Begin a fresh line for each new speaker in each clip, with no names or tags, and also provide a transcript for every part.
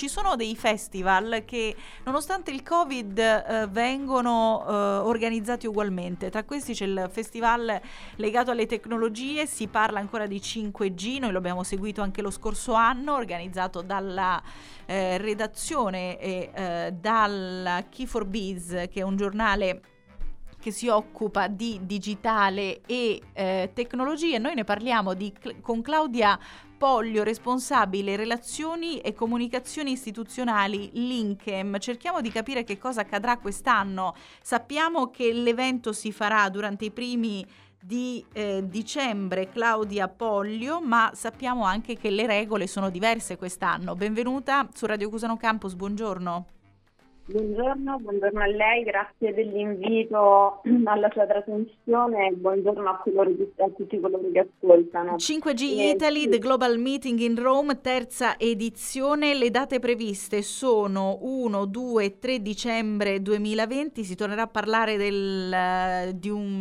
ci sono dei festival che nonostante il Covid vengono organizzati ugualmente. Tra questi c'è il festival legato alle tecnologie, si parla ancora di 5G, noi lo abbiamo seguito anche lo scorso anno, organizzato dalla redazione e dal Key4Biz, che è un giornale che si occupa di digitale e tecnologie. Noi ne parliamo con Claudia Pollio, responsabile relazioni e comunicazioni istituzionali Linkem. Cerchiamo di capire che cosa accadrà quest'anno. Sappiamo che l'evento si farà durante i primi di dicembre, Claudia Pollio, ma sappiamo anche che le regole sono diverse quest'anno. Benvenuta su Radio Cusano Campus, buongiorno.
Buongiorno a lei, grazie dell'invito alla sua trasmissione e buongiorno a tutti coloro che ascoltano.
5G Italy, The Global Meeting in Rome, terza edizione. Le date previste sono 1, 2 e 3 dicembre 2020. Si tornerà a parlare del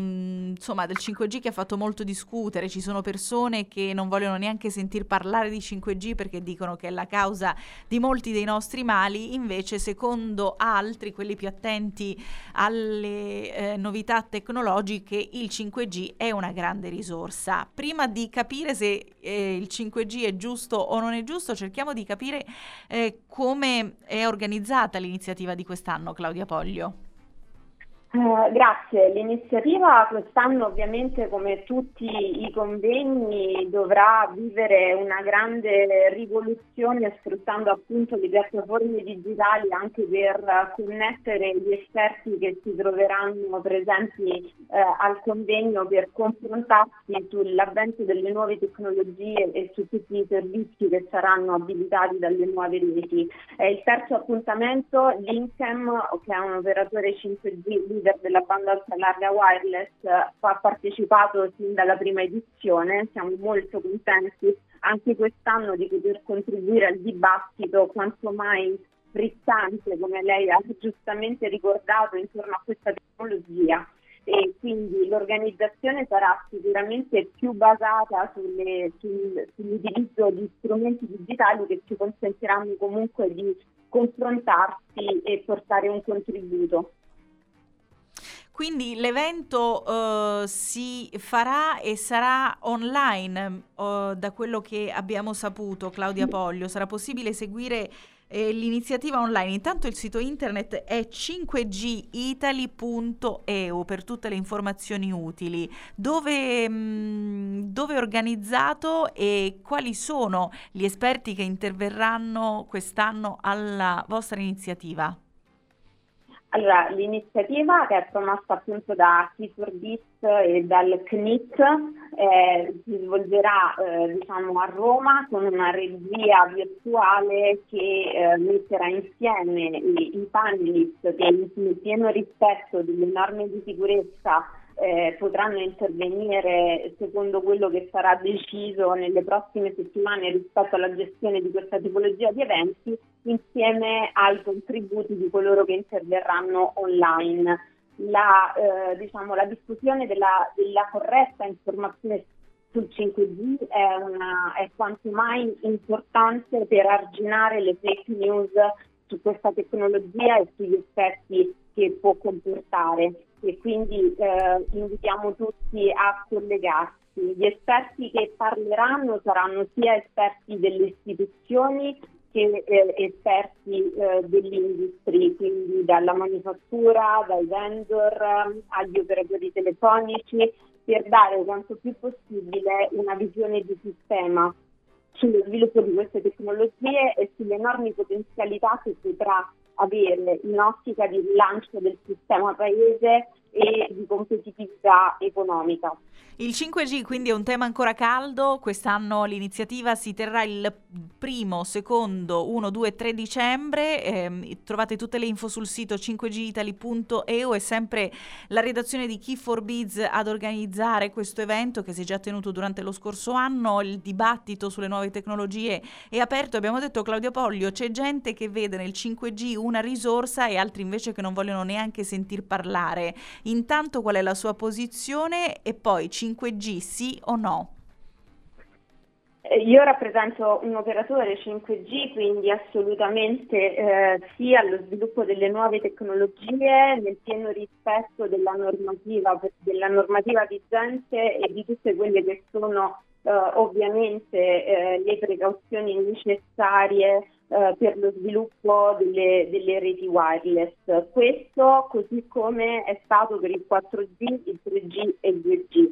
5G che ha fatto molto discutere. Ci sono persone che non vogliono neanche sentir parlare di 5G perché dicono che è la causa di molti dei nostri mali. Invece, secondo altri, quelli più attenti alle novità tecnologiche, il 5G è una grande risorsa. Prima di capire se il 5G è giusto o non è giusto, cerchiamo di capire come è organizzata l'iniziativa di quest'anno, Claudia Pollio.
Grazie. L'iniziativa quest'anno ovviamente, come tutti i convegni, dovrà vivere una grande rivoluzione sfruttando appunto le piattaforme digitali anche per connettere gli esperti che si troveranno presenti al convegno per confrontarsi sull'avvento delle nuove tecnologie e su tutti i servizi che saranno abilitati dalle nuove reti. Il terzo appuntamento, Linkem, che è un operatore 5G della banda ultra larga wireless, ha partecipato sin dalla prima edizione. Siamo molto contenti anche quest'anno di poter contribuire al dibattito quanto mai frizzante, come lei ha giustamente ricordato, intorno a questa tecnologia. E quindi l'organizzazione sarà sicuramente più basata sull'utilizzo di strumenti digitali che ci consentiranno comunque di confrontarsi e portare un contributo.
Quindi l'evento si farà e sarà online, da quello che abbiamo saputo, Claudia Pollio. Sarà possibile seguire l'iniziativa online. Intanto il sito internet è 5gitaly.eu per tutte le informazioni utili. Dove è organizzato e quali sono gli esperti che interverranno quest'anno alla vostra iniziativa?
Allora, l'iniziativa, che è promossa appunto da Key4Biz e dal CNIT, si svolgerà a Roma con una regia virtuale che metterà insieme i panelist che in pieno rispetto delle norme di sicurezza potranno intervenire secondo quello che sarà deciso nelle prossime settimane rispetto alla gestione di questa tipologia di eventi, insieme ai contributi di coloro che interverranno online. La diffusione della corretta informazione sul 5G è quanto mai importante per arginare le fake news su questa tecnologia e sugli effetti che può comportare, e quindi invitiamo tutti a collegarsi. Gli esperti che parleranno saranno sia esperti delle istituzioni che esperti dell'industria, quindi dalla manifattura, dai vendor agli operatori telefonici, per dare quanto più possibile una visione di sistema sullo sviluppo di queste tecnologie e sulle enormi potenzialità che potrà avere in ottica di rilancio del sistema paese e di competitività economica.
Il 5G quindi è un tema ancora caldo. Quest'anno l'iniziativa si terrà il primo, secondo, 1, 2 e 3 dicembre. Trovate tutte le info sul sito 5gitaly.eu. È sempre la redazione di Key4Biz ad organizzare questo evento che si è già tenuto durante lo scorso anno. Il dibattito sulle nuove tecnologie è aperto. Abbiamo detto, Claudia Pollio, c'è gente che vede nel 5G una risorsa e altri invece che non vogliono neanche sentir parlare. Intanto qual è la sua posizione e poi 5G sì o no?
Io rappresento un operatore 5G, quindi assolutamente sì allo sviluppo delle nuove tecnologie nel pieno rispetto della normativa vigente e di tutte quelle che sono ovviamente le precauzioni necessarie per lo sviluppo delle reti wireless. Questo così come è stato per il 4G, il 3G e il 2G.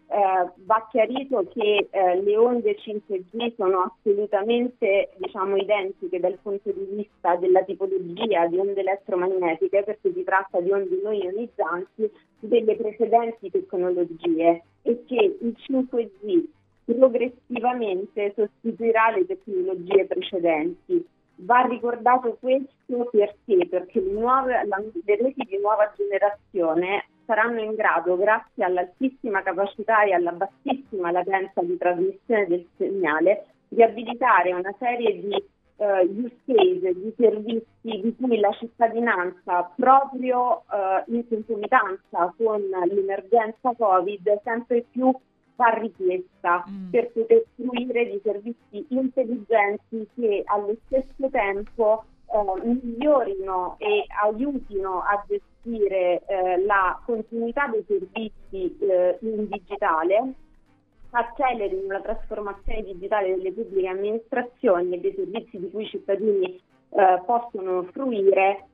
Va chiarito che le onde 5G sono assolutamente, diciamo, identiche dal punto di vista della tipologia di onde elettromagnetiche, perché si tratta di onde non ionizzanti delle precedenti tecnologie, e che il 5G progressivamente sostituirà le tecnologie precedenti. Va ricordato questo perché le reti di nuova generazione saranno in grado, grazie all'altissima capacità e alla bassissima latenza di trasmissione del segnale, di abilitare una serie di use case, di servizi di cui la cittadinanza, proprio in concomitanza con l'emergenza Covid, sempre più fa richiesta per poter fruire di servizi intelligenti che allo stesso tempo migliorino e aiutino a gestire la continuità dei servizi in digitale, accelerino la trasformazione digitale delle pubbliche amministrazioni e dei servizi di cui i cittadini possono fruire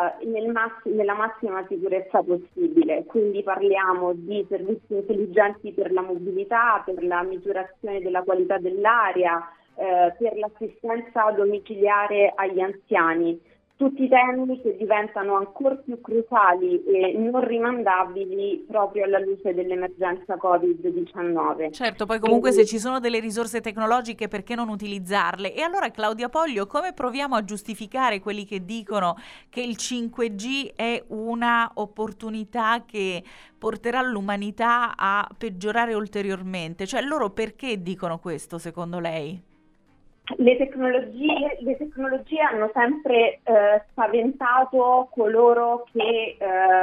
nella massima sicurezza possibile. Quindi parliamo di servizi intelligenti per la mobilità, per la misurazione della qualità dell'aria, per l'assistenza domiciliare agli anziani. Tutti temi che diventano ancora più cruciali e non rimandabili proprio alla luce dell'emergenza Covid-19.
Certo, poi comunque se ci sono delle risorse tecnologiche, perché non utilizzarle? E allora, Claudia Poglio, come proviamo a giustificare quelli che dicono che il 5G è una opportunità che porterà l'umanità a peggiorare ulteriormente? Cioè, loro perché dicono questo, secondo lei?
Le tecnologie hanno sempre spaventato coloro che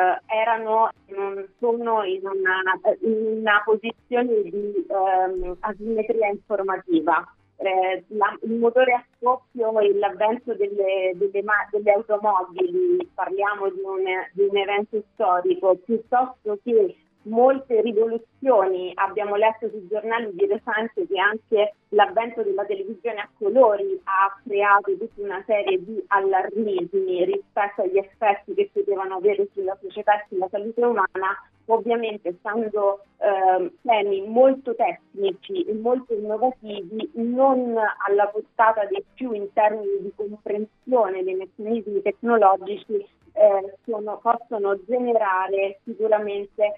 non sono in una posizione di asimmetria informativa. Il motore a scoppio e l'avvento delle automobili, parliamo di un evento storico, piuttosto che molte rivoluzioni. Abbiamo letto sui giornali di recente che anche l'avvento della televisione a colori ha creato tutta una serie di allarmismi rispetto agli effetti che potevano avere sulla società e sulla salute umana, ovviamente essendo temi molto tecnici e molto innovativi, non alla portata dei più in termini di comprensione dei meccanismi tecnologici, possono generare sicuramente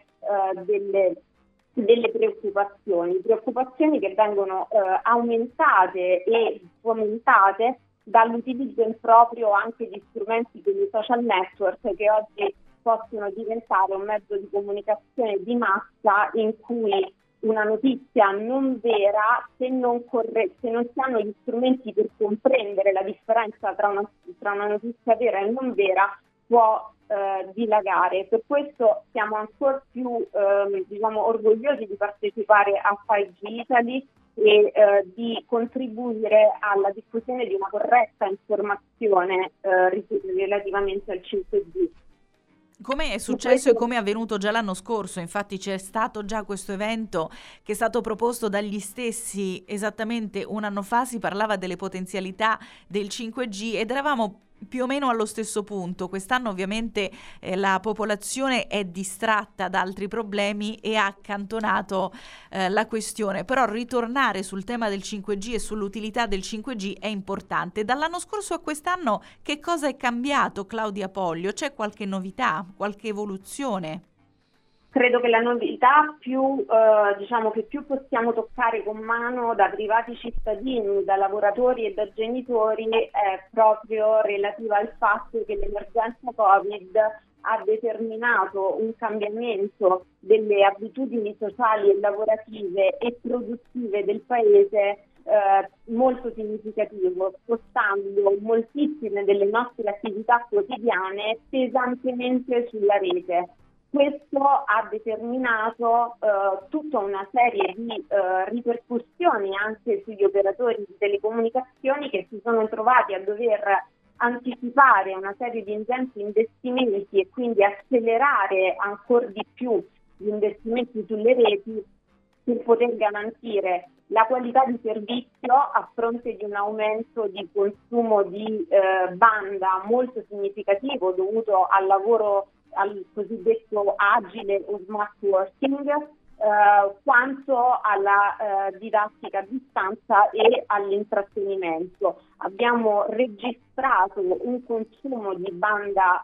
delle preoccupazioni che vengono aumentate e fomentate dall'utilizzo improprio anche di strumenti come i social network, che oggi possono diventare un mezzo di comunicazione di massa in cui una notizia non vera, se non si hanno gli strumenti per comprendere la differenza tra una notizia vera e non vera, può dilagare. Per questo siamo ancora più orgogliosi di partecipare a 5G Italy e di contribuire alla diffusione di una corretta informazione relativamente al 5G.
Come è successo e come è avvenuto già l'anno scorso, infatti c'è stato già questo evento che è stato proposto dagli stessi esattamente un anno fa, si parlava delle potenzialità del 5G ed eravamo più o meno allo stesso punto. Quest'anno ovviamente la popolazione è distratta da altri problemi e ha accantonato la questione, però ritornare sul tema del 5G e sull'utilità del 5G è importante. Dall'anno scorso a quest'anno che cosa è cambiato, Claudia Poglio? C'è qualche novità, qualche evoluzione?
Credo che la novità che più possiamo toccare con mano da privati cittadini, da lavoratori e da genitori è proprio relativa al fatto che l'emergenza Covid ha determinato un cambiamento delle abitudini sociali e lavorative e produttive del Paese molto significativo, spostando moltissime delle nostre attività quotidiane pesantemente sulla rete. questo ha determinato tutta una serie di ripercussioni anche sugli operatori di telecomunicazioni, che si sono trovati a dover anticipare una serie di ingenti investimenti e quindi accelerare ancora di più gli investimenti sulle reti per poter garantire la qualità di servizio a fronte di un aumento di consumo di banda molto significativo dovuto al lavoro, al cosiddetto agile o smart working, quanto alla didattica a distanza e all'intrattenimento. Abbiamo registrato un consumo di banda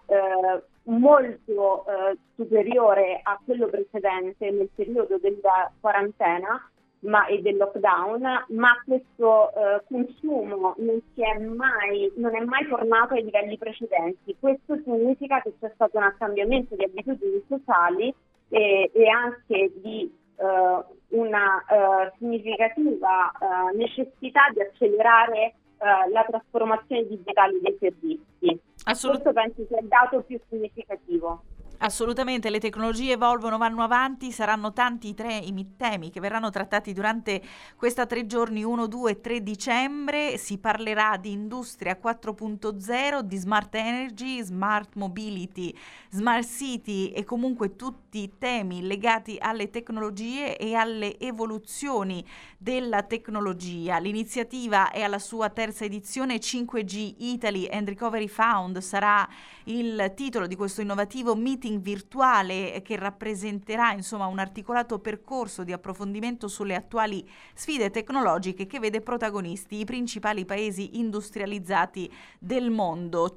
molto superiore a quello precedente nel periodo della quarantena e del lockdown, ma questo consumo non è mai tornato ai livelli precedenti. Questo significa che c'è stato un cambiamento di abitudini sociali e anche di una significativa necessità di accelerare la trasformazione digitale dei servizi. Questo penso sia il dato più significativo.
Assolutamente, le tecnologie evolvono, vanno avanti, saranno tanti i temi che verranno trattati durante questa 3 giorni, 1, 2 e 3 dicembre. Si parlerà di industria 4.0, di smart energy, smart mobility, smart city e comunque tutti i temi legati alle tecnologie e alle evoluzioni della tecnologia. L'iniziativa è alla sua terza edizione, 5G Italy and Recovery Fund sarà il titolo di questo innovativo meeting virtuale che rappresenterà insomma un articolato percorso di approfondimento sulle attuali sfide tecnologiche che vede protagonisti i principali paesi industrializzati del mondo.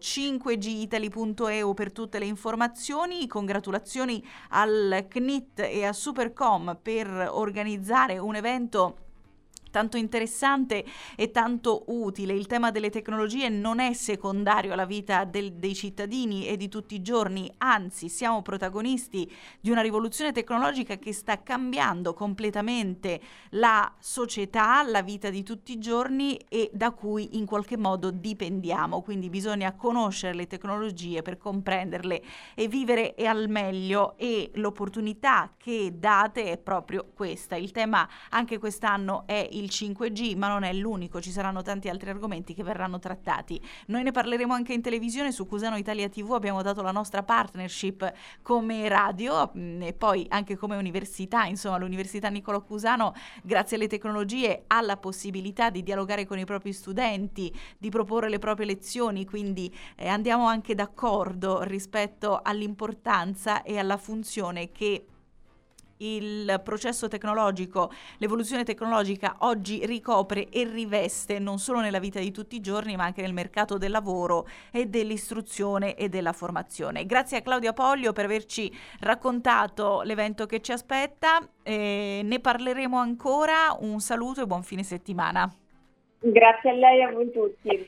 5gitaly.eu per tutte le informazioni. Congratulazioni al CNIT e a Supercom per organizzare un evento tanto interessante e tanto utile. Il tema delle tecnologie non è secondario alla vita dei cittadini e di tutti i giorni, anzi siamo protagonisti di una rivoluzione tecnologica che sta cambiando completamente la società, la vita di tutti i giorni e da cui in qualche modo dipendiamo, quindi bisogna conoscere le tecnologie per comprenderle e vivere al meglio, e l'opportunità che date è proprio questa. Il tema anche quest'anno è il 5G, ma non è l'unico, ci saranno tanti altri argomenti che verranno trattati. Noi ne parleremo anche in televisione, su Cusano Italia TV abbiamo dato la nostra partnership come radio e poi anche come università, insomma l'Università Niccolò Cusano grazie alle tecnologie ha la possibilità di dialogare con i propri studenti, di proporre le proprie lezioni, quindi andiamo anche d'accordo rispetto all'importanza e alla funzione che il processo tecnologico, l'evoluzione tecnologica oggi ricopre e riveste non solo nella vita di tutti i giorni, ma anche nel mercato del lavoro e dell'istruzione e della formazione. Grazie a Claudia Pollio per averci raccontato l'evento che ci aspetta, ne parleremo ancora. Un saluto e buon fine settimana.
Grazie a lei e a voi tutti.